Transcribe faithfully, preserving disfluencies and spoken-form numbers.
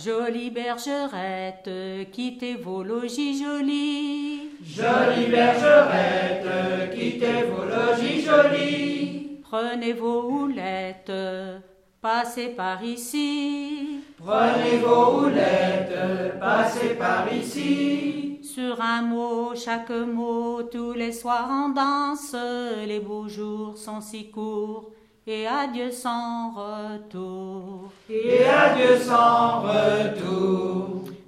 Jolie bergerette, quittez vos logis jolis. Jolie bergerette, quittez vos logis jolis. Prenez vos houlettes, passez par ici. Prenez vos houlettes, passez par ici. Sur un mot, chaque mot, tous les soirs en danse. Les beaux jours sont si courts, et adieu sans retour. Et adieu sans retour.